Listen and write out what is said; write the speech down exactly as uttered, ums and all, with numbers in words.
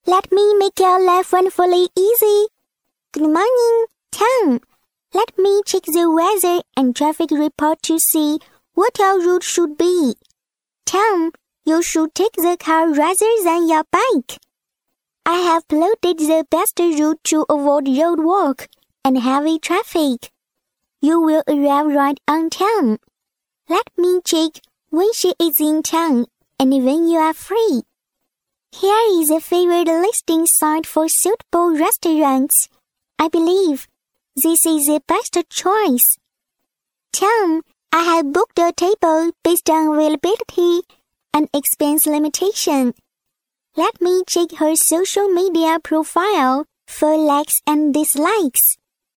Let me make your life wonderfully easy. Good morning, Tom. Let me check the weather and traffic report to see what your route should be. Tom, you should take the car rather than your bike. I have plotted the best route to avoid roadwork and heavy traffic. You will arrive right on time. Let me check when she is in town and when you are free. Here is a favorite listing site for suitable restaurants. I believe this is the best choice. Tom, I have booked a table based on availability and expense limitation. Let me check her social media profile for likes and dislikes.